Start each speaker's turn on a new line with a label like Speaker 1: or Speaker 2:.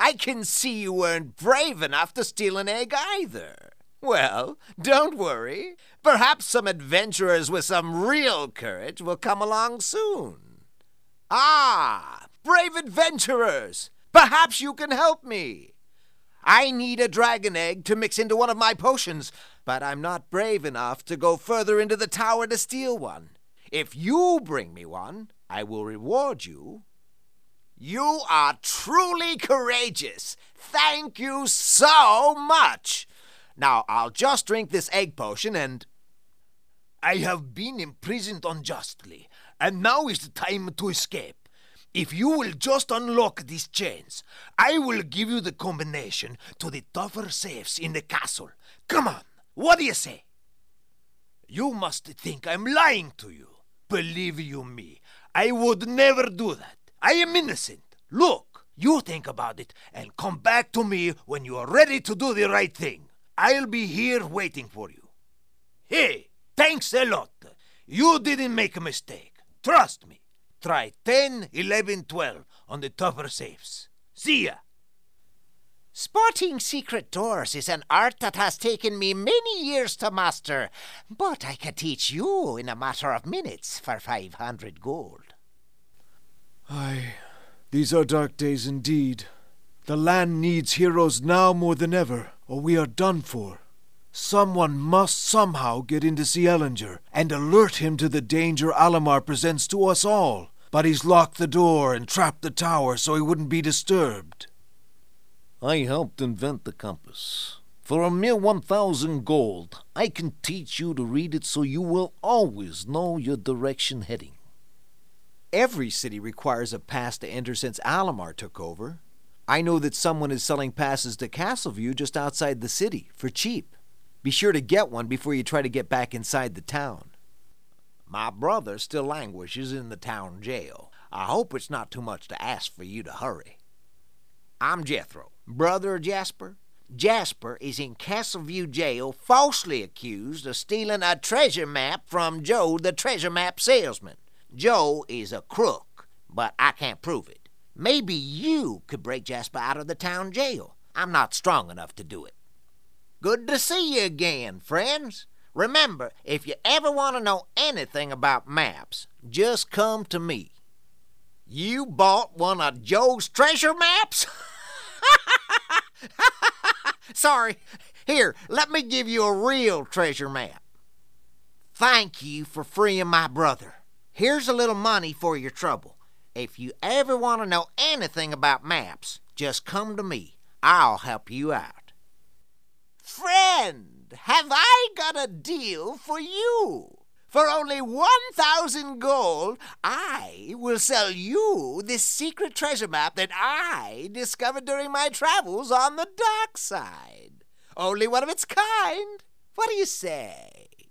Speaker 1: I can see you weren't brave enough to steal an egg either. Well, don't worry. Perhaps some adventurers with some real courage will come along soon. Ah, brave adventurers! Perhaps you can help me. I need a dragon egg to mix into one of my potions, but I'm not brave enough to go further into the tower to steal one. If you bring me one, I will reward you. You are truly courageous. Thank you so much. Now, I'll just drink this egg potion and... I have been imprisoned unjustly, and now is the time to escape. If you will just unlock these chains, I will give you the combination to the tougher safes in the castle. Come on, what do you say? You must think I'm lying to you. Believe you me, I would never do that. I am innocent. Look, you think about it and come back to me when you are ready to do the right thing. I'll be here waiting for you. Hey, thanks a lot. You didn't make a mistake. Trust me. Try 10, 11, 12 on the tougher safes. See ya. Spotting secret doors is an art that has taken me many years to master, but I can teach you in a matter of minutes for 500 gold.
Speaker 2: Aye, these are dark days indeed. The land needs heroes now more than ever, or we are done for. Someone must somehow get into Cielinger and alert him to the danger Alamar presents to us all. But he's locked the door and trapped the tower so he wouldn't be disturbed.
Speaker 3: I helped invent the compass. For a mere 1,000 gold, I can teach you to read it so you will always know your direction heading.
Speaker 4: Every city requires a pass to enter since Alamar took over. I know that someone is selling passes to Castleview just outside the city, for cheap. Be sure to get one before you try to get back inside the town.
Speaker 1: My brother still languishes in the town jail. I hope it's not too much to ask for you to hurry. I'm Jethro, brother of Jasper. Jasper is in Castleview jail falsely accused of stealing a treasure map from Joe the treasure map salesman. Joe is a crook, but I can't prove it. Maybe you could break Jasper out of the town jail. I'm not strong enough to do it. Good to see you again, friends. Remember, if you ever want to know anything about maps, just come to me. You bought one of Joe's treasure maps? Sorry. Here, let me give you a real treasure map. Thank you for freeing my brother. Here's a little money for your trouble. If you ever want to know anything about maps, just come to me. I'll help you out. Friend! Have I got a deal for you? For only 1,000 gold, I will sell you this secret treasure map that I discovered during my travels on the dark side. Only one of its kind. What do you say?